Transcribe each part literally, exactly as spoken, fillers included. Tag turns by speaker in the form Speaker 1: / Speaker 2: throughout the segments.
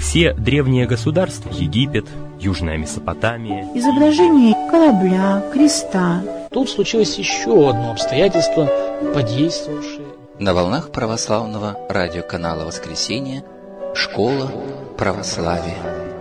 Speaker 1: Все древние государства, Египет, Южная Месопотамия,
Speaker 2: изображение корабля, креста.
Speaker 3: Тут случилось еще одно обстоятельство, подействовавшее.
Speaker 4: На волнах православного радиоканала «Воскресенье» «Школа православия».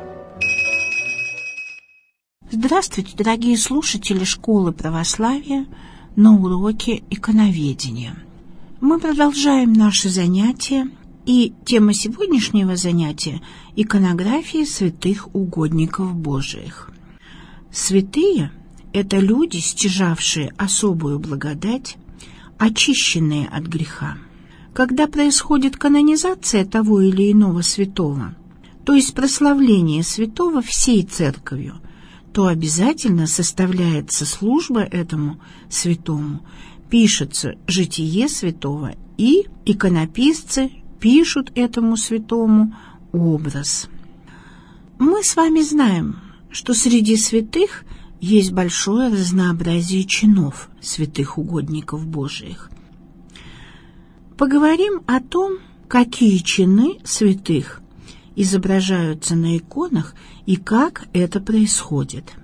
Speaker 2: Здравствуйте, дорогие слушатели Школы православия на уроке иконоведения. Мы продолжаем наши занятия, и тема сегодняшнего занятия – иконография святых угодников Божиих. Святые – это люди, стяжавшие особую благодать, очищенные от греха. Когда происходит канонизация того или иного святого, то есть прославление святого всей церковью, то обязательно составляется служба этому святому, пишется житие святого, и иконописцы пишут этому святому образ. Мы с вами знаем, что среди святых есть большое разнообразие чинов святых угодников Божиих. Поговорим о том, какие чины святых изображаются на иконах и как это происходит.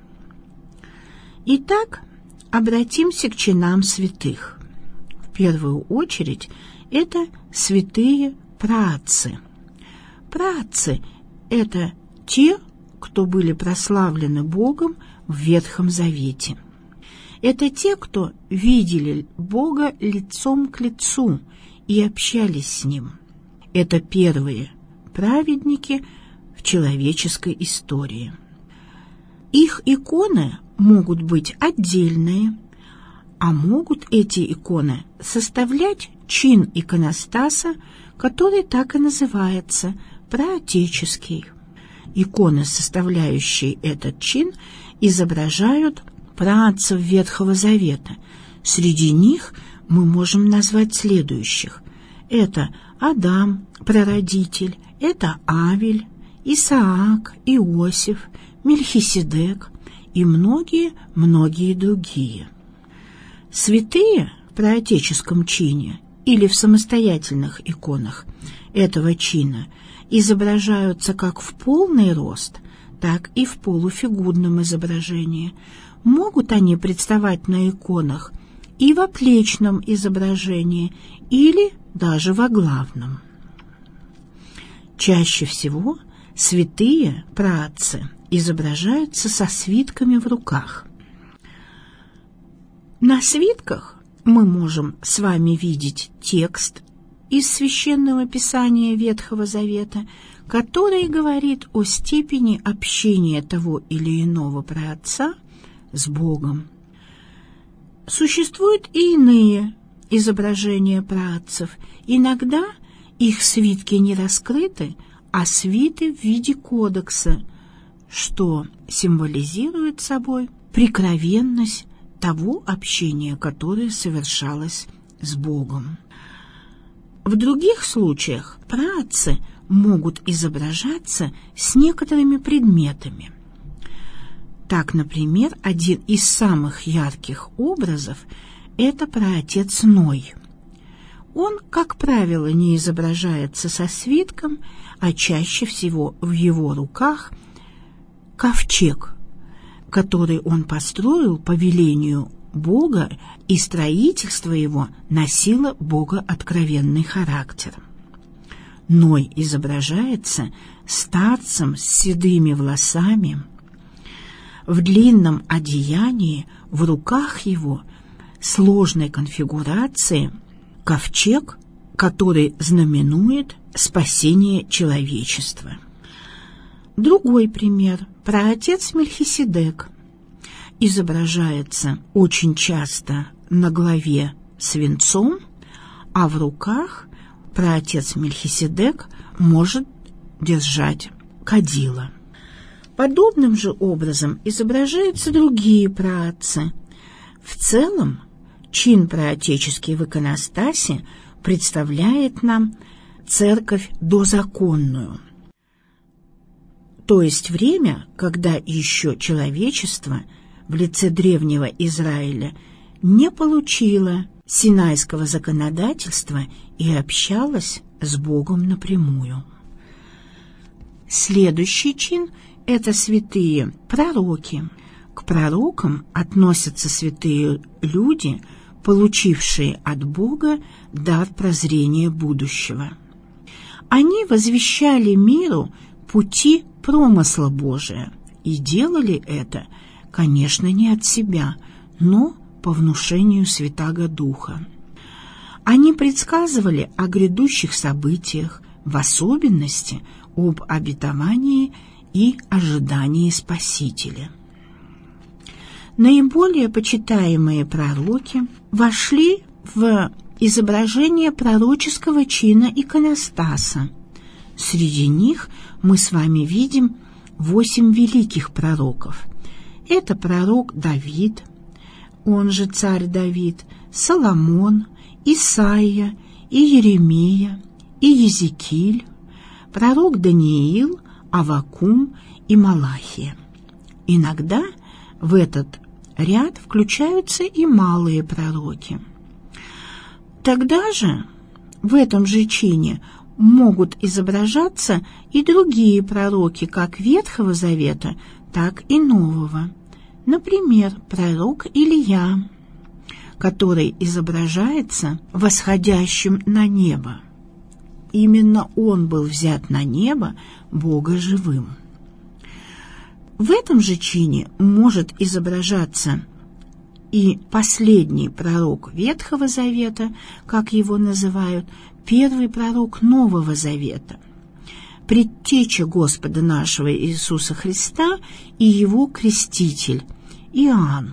Speaker 2: Итак, обратимся к чинам святых. В первую очередь это святые праотцы. Праотцы – это те, кто были прославлены Богом в Ветхом Завете. Это те, кто видели Бога лицом к лицу и общались с Ним. Это первые праведники в человеческой истории. Их иконы могут быть отдельные, а могут эти иконы составлять чин иконостаса, который так и называется – праотеческий. Иконы, составляющие этот чин, изображают праотцев Ветхого Завета. Среди них мы можем назвать следующих. Это Адам, прародитель, это Авель, Исаак, Иосиф, Мельхиседек и многие-многие другие. Святые в праотеческом чине или в самостоятельных иконах этого чина изображаются как в полный рост, так и в полуфигурном изображении. Могут они представать на иконах и в оплечном изображении, или даже во главном. Чаще всего святые праотцы изображаются со свитками в руках. На свитках мы можем с вами видеть текст из Священного Писания Ветхого Завета, который говорит о степени общения того или иного праотца с Богом. Существуют и иные изображения праотцев. Иногда их свитки не раскрыты, а свиты в виде кодекса, что символизирует собой прикровенность того общения, которое совершалось с Богом. В других случаях праотцы могут изображаться с некоторыми предметами. Так, например, один из самых ярких образов – это праотец Ной. Он, как правило, не изображается со свитком, а чаще всего в его руках ковчег, который он построил по велению Бога, и строительство его носило богооткровенный характер. Ной изображается старцем с седыми волосами, в длинном одеянии, в руках его сложной конфигурации ковчег, который знаменует спасение человечества. Другой пример – праотец Мельхиседек. Изображается очень часто на голове свинцом, а в руках праотец Мельхиседек может держать кадило. Подобным же образом изображаются другие праотцы. В целом, чин праотеческий в иконостасе представляет нам церковь дозаконную, то есть время, когда еще человечество в лице древнего Израиля не получило синайского законодательства и общалось с Богом напрямую. Следующий чин – это святые пророки. К пророкам относятся святые люди, получившие от Бога дар прозрения будущего. Они возвещали миру пути промысла Божия и делали это, конечно, не от себя, но по внушению Святаго Духа. Они предсказывали о грядущих событиях, в особенности об обетовании и ожидании Спасителя. Наиболее почитаемые пророки вошли в изображение пророческого чина иконостаса. Среди них мы с вами видим восемь великих пророков. Это пророк Давид, он же царь Давид, Соломон, Исаия, и Еремия, и Езекииль, пророк Даниил, Аввакум и Малахия. Иногда в этот ряд включаются и малые пророки. Тогда же в этом же чине могут изображаться и другие пророки как Ветхого Завета, так и Нового. Например, пророк Илия, который изображается восходящим на небо. Именно он был взят на небо Бога живым. В этом же чине может изображаться и последний пророк Ветхого Завета, как его называют, первый пророк Нового Завета, предтеча Господа нашего Иисуса Христа и его креститель Иоанн.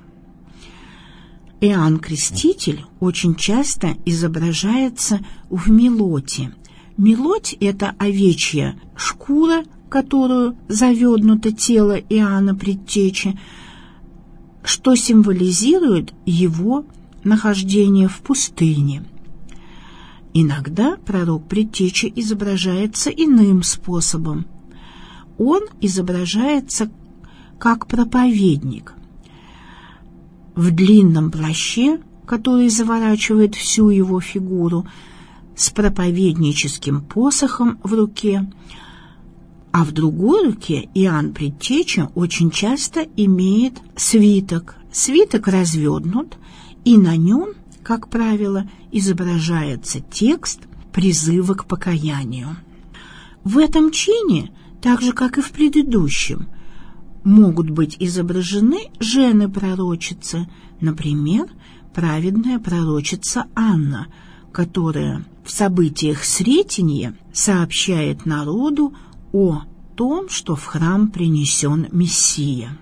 Speaker 2: Иоанн Креститель очень часто изображается в мелоте. Мелоть – это овечья шкура, которую завернуто тело Иоанна Предтечи, что символизирует его нахождение в пустыне. Иногда пророк Предтечи изображается иным способом. Он изображается как проповедник в длинном плаще, который заворачивает всю его фигуру, с проповедническим посохом в руке, а в другой руке Иоанн Предтеча очень часто имеет свиток. Свиток развернут, и на нем, как правило, изображается текст призыва к покаянию. В этом чине, так же как и в предыдущем, могут быть изображены жены-пророчицы, например, праведная пророчица Анна, которая в событиях Сретенья сообщает народу о том, что в храм принесен Мессия.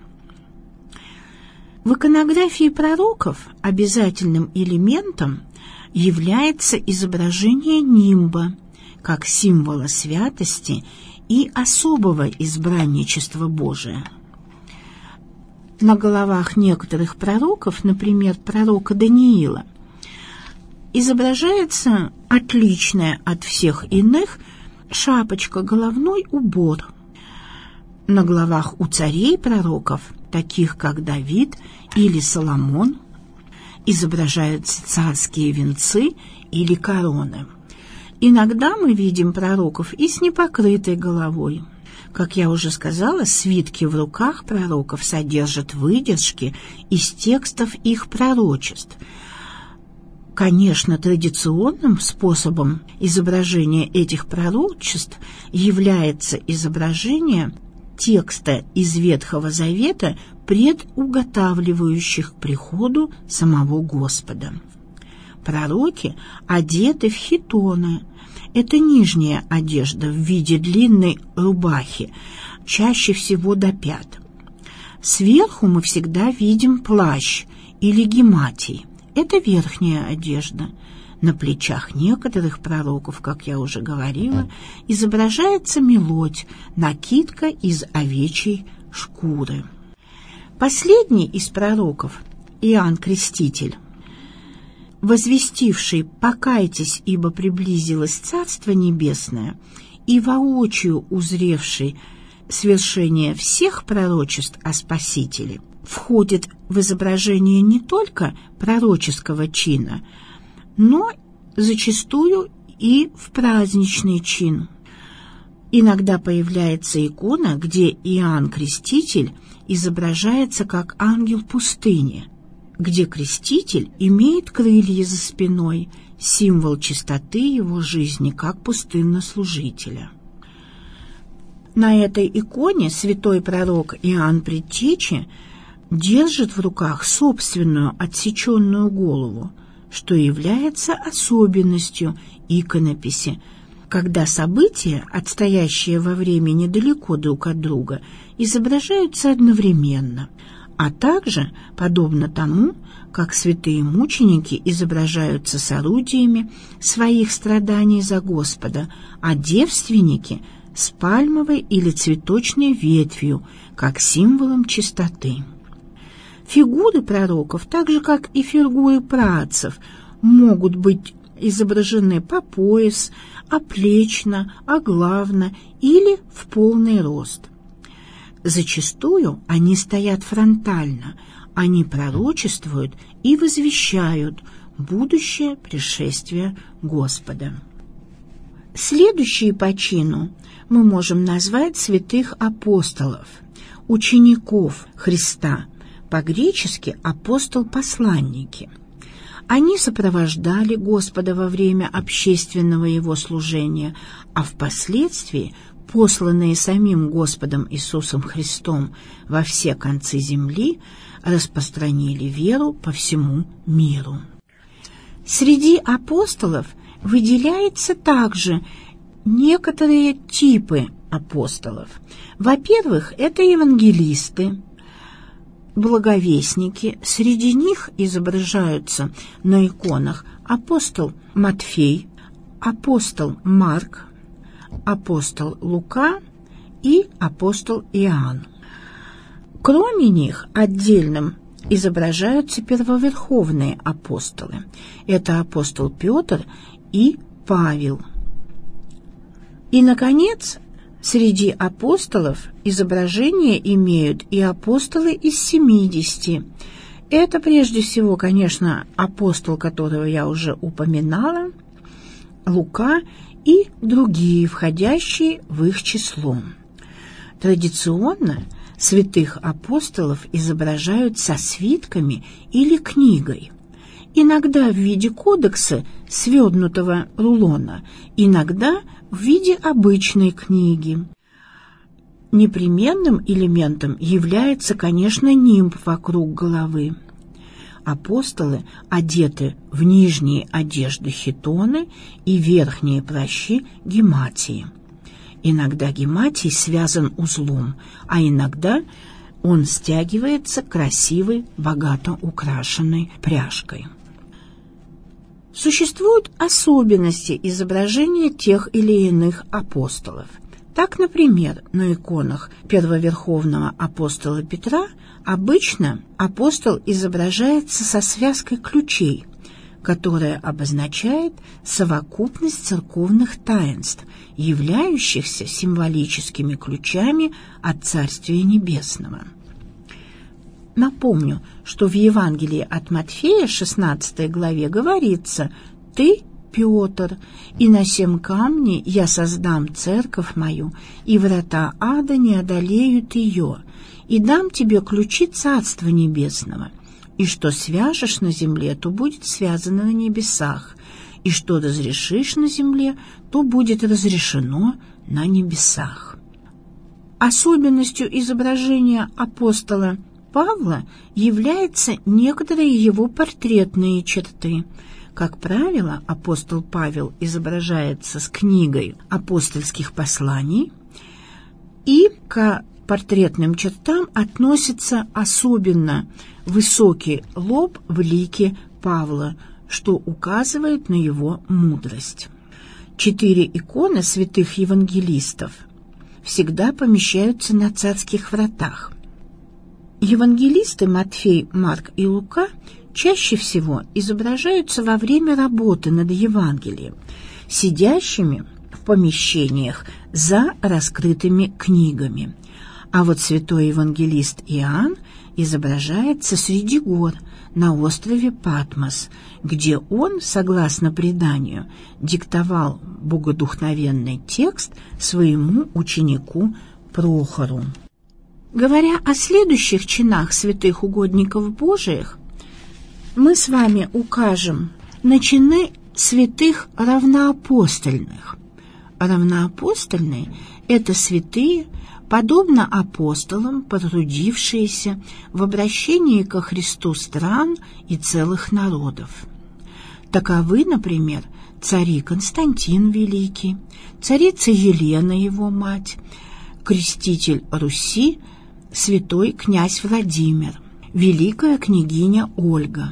Speaker 2: В иконографии пророков обязательным элементом является изображение нимба, как символа святости и особого избранничества Божия. На головах некоторых пророков, например, пророка Даниила, изображается отличная от всех иных шапочка, головной убор. На головах у царей-пророков, таких как Давид или Соломон, изображаются царские венцы или короны. Иногда мы видим пророков и с непокрытой головой. Как я уже сказала, свитки в руках пророков содержат выдержки из текстов их пророчеств. Конечно, традиционным способом изображения этих пророчеств является изображение текста из Ветхого Завета, предуготавливающих к приходу самого Господа. Пророки одеты в хитоны. Это нижняя одежда в виде длинной рубахи, чаще всего до пят. Сверху мы всегда видим плащ или гематий. Это верхняя одежда. На плечах некоторых пророков, как я уже говорила, изображается мелоть, накидка из овечьей шкуры. Последний из пророков, Иоанн Креститель, возвестивший «покайтесь, ибо приблизилось Царство Небесное», и воочию узревший свершение всех пророчеств о Спасителе, входит в изображение не только пророческого чина, но зачастую и в праздничный чин. Иногда появляется икона, где Иоанн Креститель изображается как ангел пустыни, где Креститель имеет крылья за спиной, символ чистоты его жизни как пустыннослужителя. На этой иконе святой пророк Иоанн Предтеча держит в руках собственную отсеченную голову, что является особенностью иконописи, когда события, отстоящие во времени далеко друг от друга, изображаются одновременно, а также, подобно тому, как святые мученики изображаются с орудиями своих страданий за Господа, а девственники – с пальмовой или цветочной ветвью, как символом чистоты. Фигуры пророков, так же как и фигуры праотцев, могут быть изображены по пояс, оплечно, оглавно или в полный рост. Зачастую они стоят фронтально, они пророчествуют и возвещают будущее пришествие Господа. Следующие по чину мы можем назвать святых апостолов, учеников Христа, по-гречески апостол-посланники. Они сопровождали Господа во время общественного его служения, а впоследствии, посланные самим Господом Иисусом Христом во все концы земли, распространили веру по всему миру. Среди апостолов выделяются также некоторые типы апостолов. Во-первых, это евангелисты, благовестники. Среди них изображаются на иконах апостол Матфей, апостол Марк, апостол Лука и апостол Иоанн. Кроме них отдельным изображаются первоверховные апостолы. Это апостол Петр и Павел. И, наконец, среди апостолов изображения имеют и апостолы из семидесяти. Это прежде всего, конечно, апостол, которого я уже упоминала, Лука и другие, входящие в их число. Традиционно святых апостолов изображают со свитками или книгой, иногда в виде кодекса, свернутого рулона, иногда в виде обычной книги. Непременным элементом является, конечно, нимб вокруг головы. Апостолы одеты в нижние одежды хитоны и верхние плащи гематии. Иногда гематий связан узлом, а иногда он стягивается красивой, богато украшенной пряжкой. Существуют особенности изображения тех или иных апостолов. Так, например, на иконах первоверховного апостола Петра обычно апостол изображается со связкой ключей, которая обозначает совокупность церковных таинств, являющихся символическими ключами от Царствия Небесного. Напомню, что в Евангелии от Матфея, шестнадцатой главе, говорится: «Ты, Петр, и на сем камне я создам церковь мою, и врата ада не одолеют ее, и дам тебе ключи Царства Небесного. И что свяжешь на земле, то будет связано на небесах, и что разрешишь на земле, то будет разрешено на небесах». Особенностью изображения апостола Павла являются некоторые его портретные черты. Как правило, апостол Павел изображается с книгой апостольских посланий, и к портретным чертам относится особенно высокий лоб в лике Павла, что указывает на его мудрость. Четыре иконы святых евангелистов всегда помещаются на царских вратах. Евангелисты Матфей, Марк и Лука чаще всего изображаются во время работы над Евангелием, сидящими в помещениях за раскрытыми книгами. А вот святой евангелист Иоанн изображается среди гор, на острове Патмос, где он, согласно преданию, диктовал богодухновенный текст своему ученику Прохору. Говоря о следующих чинах святых угодников Божиих, мы с вами укажем на чины святых равноапостольных. Равноапостольные – это святые, подобно апостолам, потрудившиеся в обращении ко Христу стран и целых народов. Таковы, например, цари Константин Великий, царица Елена, его мать, креститель Руси, святой князь Владимир, великая княгиня Ольга.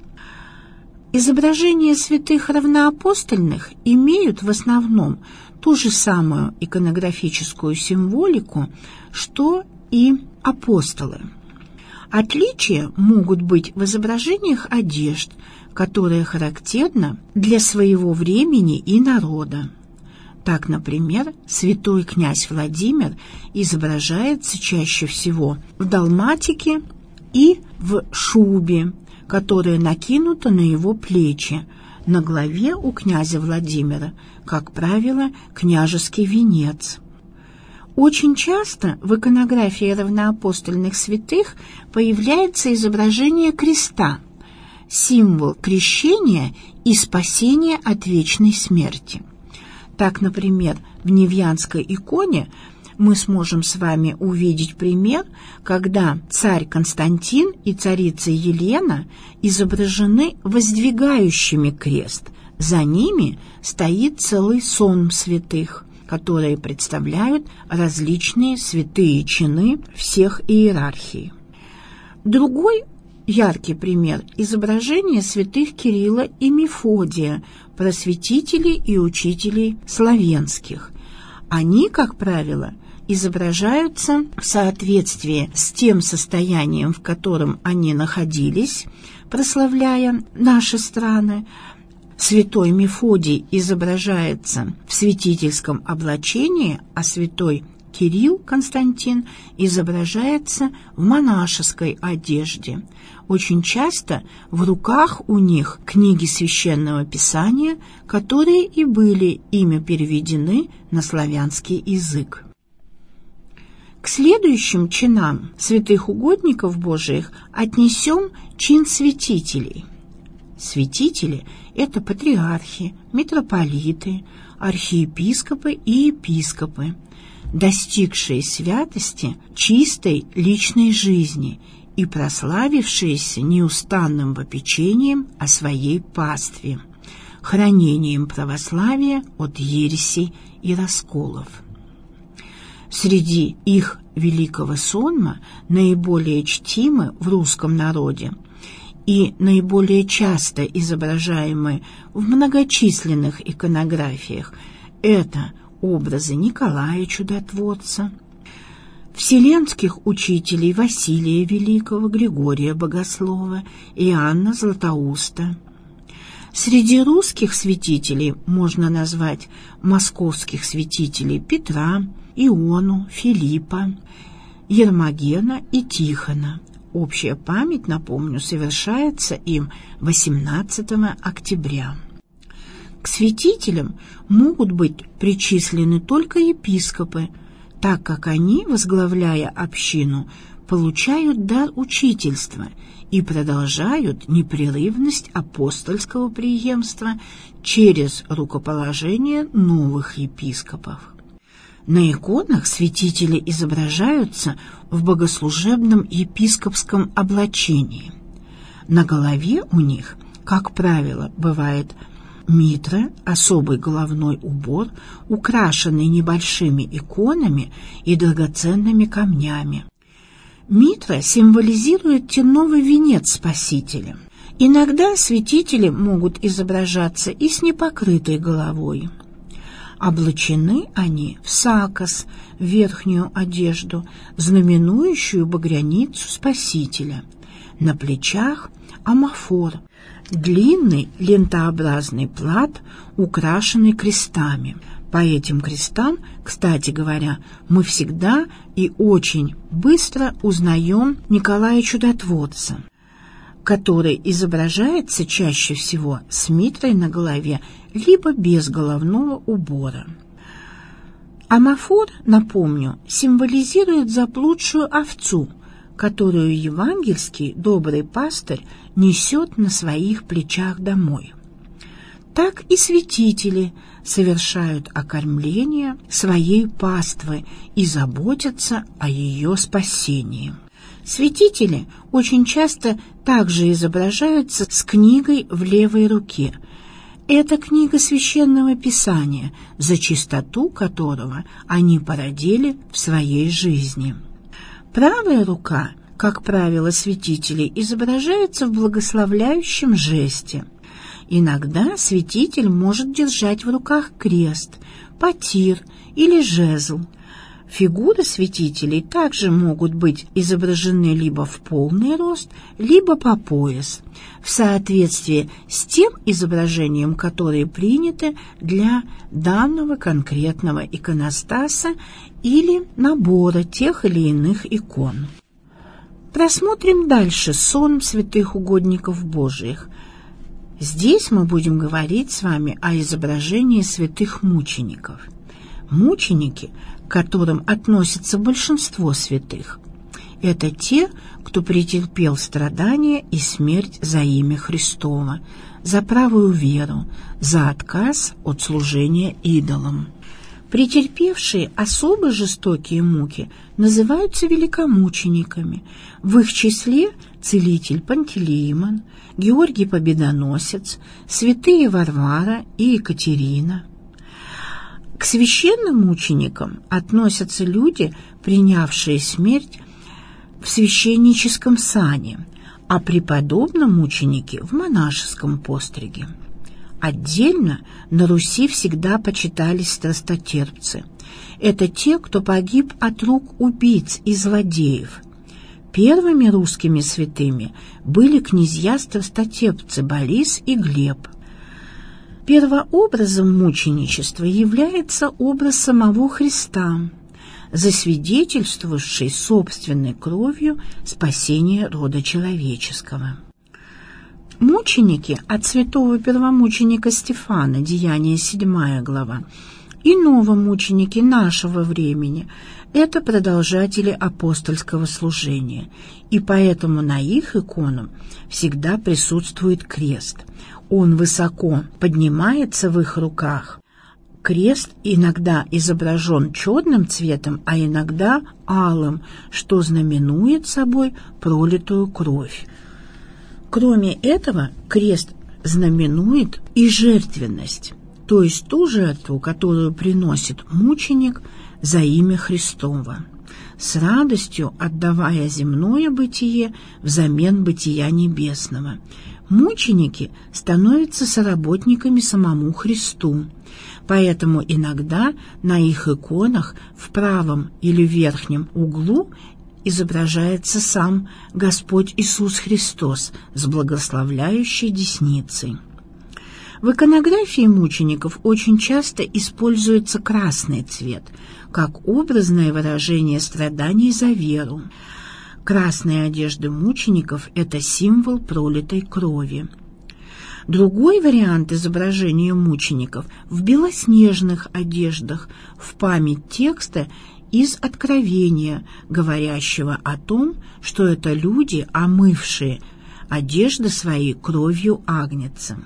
Speaker 2: Изображения святых равноапостольных имеют в основном ту же самую иконографическую символику, что и апостолы. Отличия могут быть в изображениях одежд, которые характерны для своего времени и народа. Так, например, святой князь Владимир изображается чаще всего в далматике и в шубе, которая накинута на его плечи. На голове у князя Владимира, как правило, княжеский венец. Очень часто в иконографии равноапостольных святых появляется изображение креста, символ крещения и спасения от вечной смерти. Так, например, в Невьянской иконе мы сможем с вами увидеть пример, когда царь Константин и царица Елена изображены воздвигающими крест. За ними стоит целый сон святых, которые представляют различные святые чины всех иерархий. Другой яркий пример – изображение святых Кирилла и Мефодия, просветителей и учителей славянских. Они, как правило, изображаются в соответствии с тем состоянием, в котором они находились, прославляя наши страны. Святой Мефодий изображается в святительском облачении, а святой Кирилл Константин изображается в монашеской одежде. Очень часто в руках у них книги Священного Писания, которые и были ими переведены на славянский язык. К следующим чинам святых угодников Божиих отнесем чин святителей. Святители – это патриархи, митрополиты, архиепископы и епископы, достигшие святости чистой личной жизни и прославившиеся неустанным попечением о своей пастве, хранением православия от ересей и расколов. Среди их великого сонма наиболее чтимы в русском народе и наиболее часто изображаемы в многочисленных иконографиях это образы Николая Чудотворца, вселенских учителей Василия Великого, Григория Богослова, Иоанна Златоуста. Среди русских святителей можно назвать московских святителей Петра, Иону, Филиппа, Ермогена и Тихона. Общая память, напомню, совершается им восемнадцатого октября. К святителям могут быть причислены только епископы, так как они, возглавляя общину, получают дар учительства и продолжают непрерывность апостольского преемства через рукоположение новых епископов. На иконах святители изображаются в богослужебном епископском облачении. На голове у них, как правило, бывает митра, особый головной убор, украшенный небольшими иконами и драгоценными камнями. Митра символизирует терновый венец Спасителя. Иногда святители могут изображаться и с непокрытой головой. Облачены они в сакос, верхнюю одежду, знаменующую багряницу Спасителя. На плечах амафор, длинный лентообразный плат, украшенный крестами. По этим крестам, кстати говоря, мы всегда и очень быстро узнаем Николая Чудотворца. который изображается чаще всего с митрой на голове, либо без головного убора. Амафор, напомню, символизирует заблудшую овцу, которую евангельский добрый пастырь несет на своих плечах домой. Так и святители совершают окормление своей паствы и заботятся о ее спасении. Святители очень часто также изображаются с книгой в левой руке. Это книга Священного Писания, за чистоту которого они породили в своей жизни. Правая рука, как правило, святителей изображается в благословляющем жесте. Иногда святитель может держать в руках крест, потир или жезл. Фигуры святителей также могут быть изображены либо в полный рост, либо по пояс, в соответствии с тем изображением, которое принято для данного конкретного иконостаса или набора тех или иных икон. Просмотрим дальше сон святых угодников Божиих. Здесь мы будем говорить с вами о изображении святых мучеников. Мученики, к которым относится большинство святых, это те, кто претерпел страдания и смерть за имя Христово, за правую веру, за отказ от служения идолам. Претерпевшие особо жестокие муки называются великомучениками. В их числе целитель Пантелеимон, Георгий Победоносец, святые Варвара и Екатерина. К священным мученикам относятся люди, принявшие смерть в священническом сане, а преподобном мученики в монашеском постриге. Отдельно на Руси всегда почитались страстотерпцы. Это те, кто погиб от рук убийц и злодеев. Первыми русскими святыми были князья-страстотерпцы Борис и Глеб. Первообразом мученичества является образ самого Христа, засвидетельствовавший собственной кровью спасение рода человеческого. Мученики от святого первомученика Стефана, Деяния седьмая глава, и новомученики нашего времени – это продолжатели апостольского служения, и поэтому на их икону всегда присутствует крест. Он высоко поднимается в их руках. Крест иногда изображен черным цветом, а иногда алым, что знаменует собой пролитую кровь. Кроме этого, крест знаменует и жертвенность, то есть ту жертву, которую приносит мученик за имя Христово, с радостью отдавая земное бытие взамен бытия небесного. Мученики становятся соработниками самому Христу, поэтому иногда на их иконах в правом или верхнем углу изображается сам Господь Иисус Христос с благословляющей десницей. В иконографии мучеников очень часто используется красный цвет, как образное выражение страданий за веру. Красные одежды мучеников – это символ пролитой крови. Другой вариант изображения мучеников в белоснежных одеждах, в память текста из Откровения, говорящего о том, что это люди, омывшие одежды своей кровью агнца.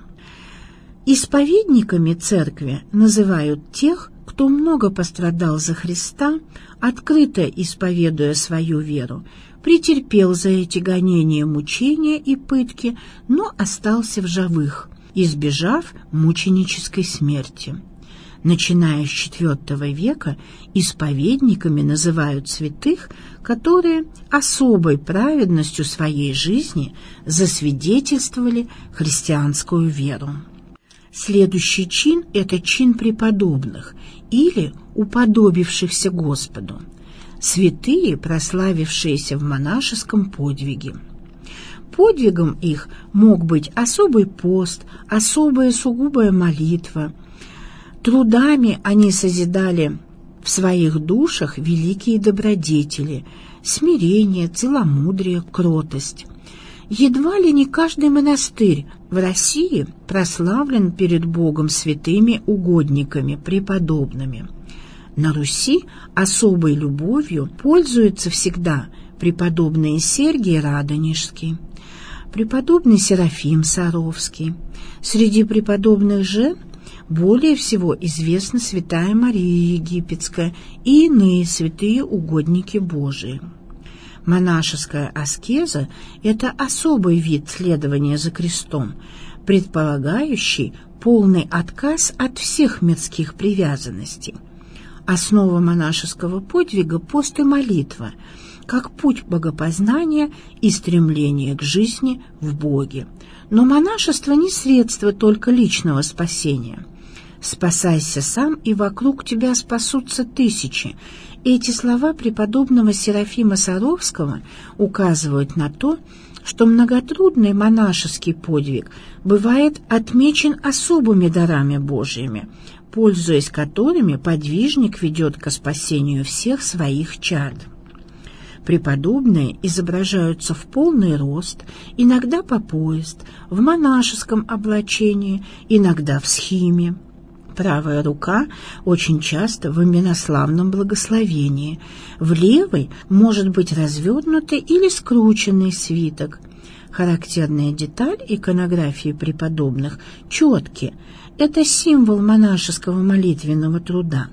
Speaker 2: Исповедниками церкви называют тех, кто много пострадал за Христа, открыто исповедуя свою веру, претерпел за эти гонения, мучения и пытки, но остался в живых, избежав мученической смерти. Начиная с четвёртого века исповедниками называют святых, которые особой праведностью своей жизни засвидетельствовали христианскую веру. Следующий чин – это чин преподобных или уподобившихся Господу. Святые, прославившиеся в монашеском подвиге. Подвигом их мог быть особый пост, особая сугубая молитва. Трудами они созидали в своих душах великие добродетели – смирение, целомудрие, кротость. Едва ли не каждый монастырь в России прославлен перед Богом святыми угодниками, преподобными. На Руси особой любовью пользуется всегда преподобный Сергий Радонежский, преподобный Серафим Саровский. Среди преподобных жен более всего известна святая Мария Египетская и иные святые угодники Божии. Монашеская аскеза – это особый вид следования за крестом, предполагающий полный отказ от всех мирских привязанностей. Основа монашеского подвига – пост и молитва, как путь богопознания и стремление к жизни в Боге. Но монашество не средство только личного спасения. «Спасайся сам, и вокруг тебя спасутся тысячи». Эти слова преподобного Серафима Саровского указывают на то, что многотрудный монашеский подвиг бывает отмечен особыми дарами Божьими, пользуясь которыми подвижник ведет ко спасению всех своих чад. Преподобные изображаются в полный рост, иногда по пояс, в монашеском облачении, иногда в схиме. Правая рука очень часто в именославном благословении, в левой может быть развернутый или скрученный свиток. Характерная деталь иконографии преподобных – четки. Это символ монашеского молитвенного труда.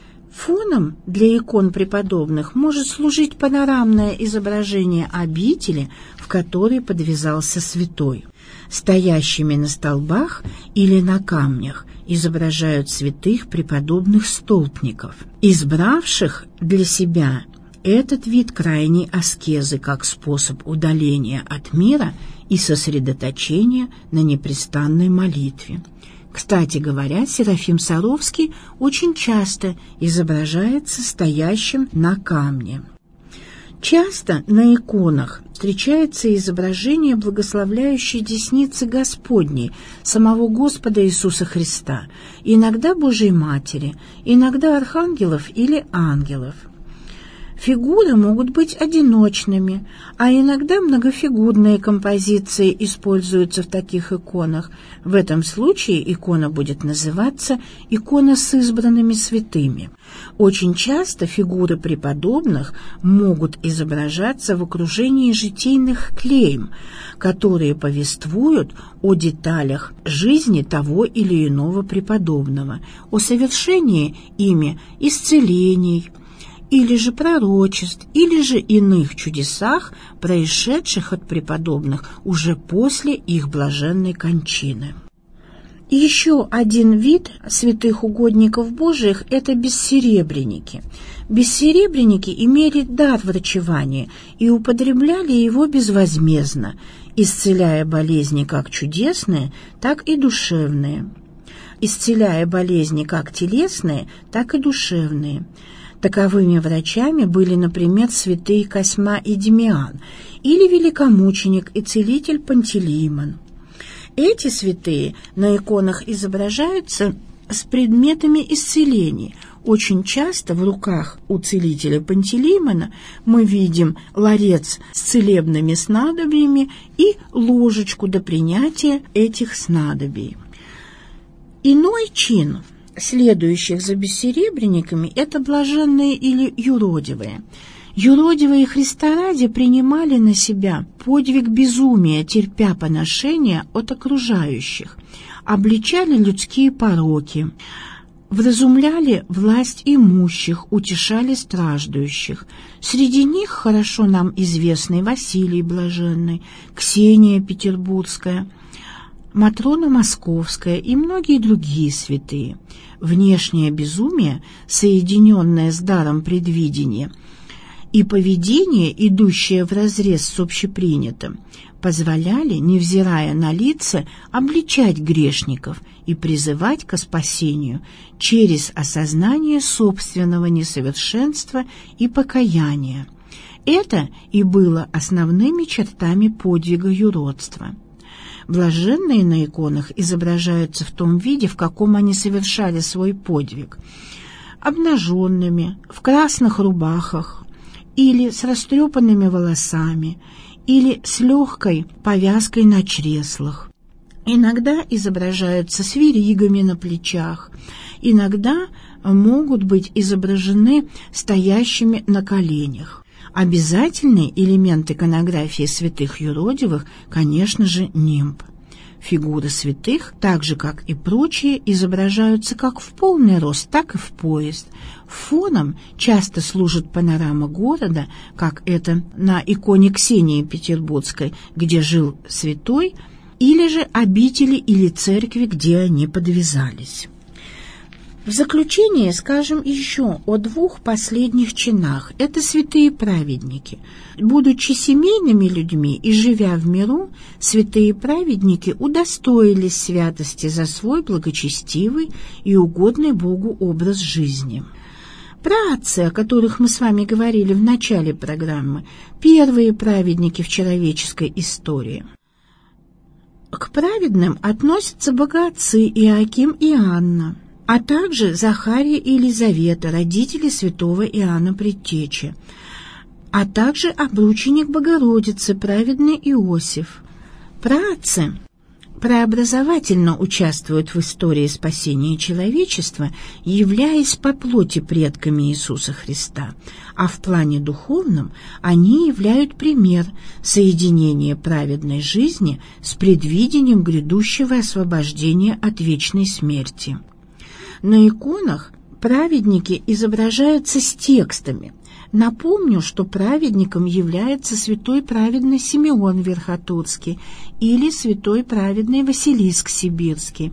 Speaker 2: Фоном для икон преподобных может служить панорамное изображение обители, в которой подвязался святой. Стоящими на столбах или на камнях изображают святых преподобных столпников, избравших для себя этот вид крайней аскезы как способ удаления от мира и сосредоточения на непрестанной молитве. Кстати говоря, Серафим Саровский очень часто изображается стоящим на камне. Часто на иконах встречается изображение благословляющей десницы Господней, самого Господа Иисуса Христа, иногда Божией Матери, иногда архангелов или ангелов. Фигуры могут быть одиночными, а иногда многофигурные композиции используются в таких иконах. В этом случае икона будет называться «икона с избранными святыми». Очень часто фигуры преподобных могут изображаться в окружении житийных клейм, которые повествуют о деталях жизни того или иного преподобного, о совершении ими исцелений, или же пророчеств, или же иных чудесах, происшедших от преподобных уже после их блаженной кончины. И еще один вид святых угодников Божиих – это бессеребренники. Бессеребренники имели дар врачевания и употребляли его безвозмездно, исцеляя болезни как чудесные, так и душевные, исцеляя болезни как телесные, так и душевные. Таковыми врачами были, например, святые Косьма и Демиан или великомученик и целитель Пантелеймон. Эти святые на иконах изображаются с предметами исцелений. Очень часто в руках у целителя Пантелеймона мы видим ларец с целебными снадобьями и ложечку до принятия этих снадобий. Иной чин следующих за бессеребренниками – это блаженные или юродивые. Юродивые Христа ради принимали на себя подвиг безумия, терпя поношения от окружающих, обличали людские пороки, вразумляли власть имущих, утешали страждущих. Среди них хорошо нам известный Василий Блаженный, Ксения Петербургская, Матрона Московская и многие другие святые. Внешнее безумие, соединенное с даром предвидения, и поведение, идущее вразрез с общепринятым, позволяли, невзирая на лица, обличать грешников и призывать ко спасению через осознание собственного несовершенства и покаяния. Это и было основными чертами подвига юродства. Блаженные на иконах изображаются в том виде, в каком они совершали свой подвиг: обнаженными, в красных рубахах или с растрепанными волосами, или с легкой повязкой на чреслах. Иногда изображаются с веригами на плечах, иногда могут быть изображены стоящими на коленях. Обязательный элемент иконографии святых юродивых, конечно же, нимб. Фигуры святых, так же как и прочие, изображаются как в полный рост, так и в пояс. Фоном часто служит панорама города, как это на иконе Ксении Петербургской, где жил святой, или же обители или церкви, где они подвязались. В заключение скажем еще о двух последних чинах. Это святые праведники. Будучи семейными людьми и живя в миру, святые праведники удостоились святости за свой благочестивый и угодный Богу образ жизни. Праотцы, о которых мы с вами говорили в начале программы, первые праведники в человеческой истории. К праведным относятся богоотцы Иоаким и Анна, а также Захария и Елизавета, родители святого Иоанна Предтечи, а также обрученик Богородицы, праведный Иосиф. Праотцы преобразовательно участвуют в истории спасения человечества, являясь по плоти предками Иисуса Христа, а в плане духовном они являют пример соединения праведной жизни с предвидением грядущего освобождения от вечной смерти. На иконах праведники изображаются с текстами. Напомню, что праведником является святой праведный Симеон Верхотурский или святой праведный Василиск Сибирский.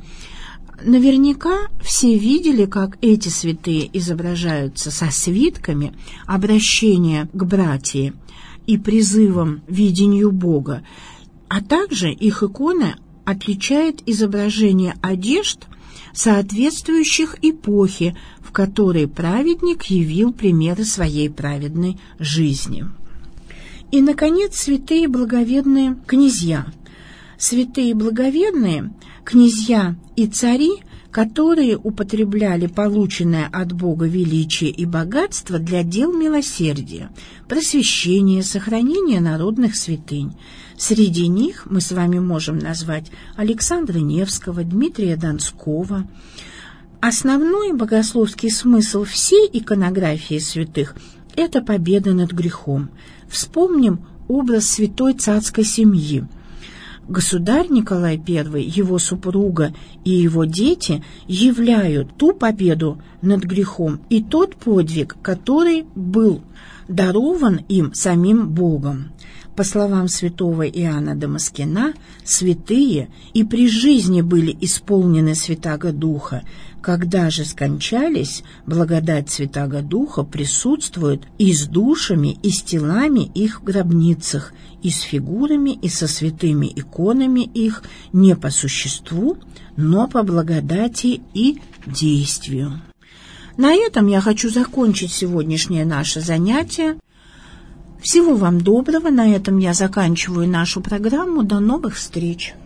Speaker 2: Наверняка все видели, как эти святые изображаются со свитками обращения к братии и призывом к видению Бога, а также их икона отличает изображение одежд, соответствующих эпохе, в которой праведник явил примеры своей праведной жизни. И, наконец, святые благоверные князья. Святые благоверные князья и цари, которые употребляли полученное от Бога величие и богатство для дел милосердия, просвещения, сохранения народных святынь. Среди них мы с вами можем назвать Александра Невского, Дмитрия Донского. Основной богословский смысл всей иконографии святых – это победа над грехом. Вспомним образ святой царской семьи. Государь Николай Первый, его супруга и его дети являют ту победу над грехом и тот подвиг, который был дарован им самим Богом. По словам святого Иоанна Дамаскина, святые и при жизни были исполнены Святаго Духа, когда же скончались, благодать Святаго Духа присутствует и с душами, и с телами их в гробницах, и с фигурами, и со святыми иконами их не по существу, но по благодати и действию. На этом я хочу закончить сегодняшнее наше занятие. Всего вам доброго. На этом я заканчиваю нашу программу. До новых встреч.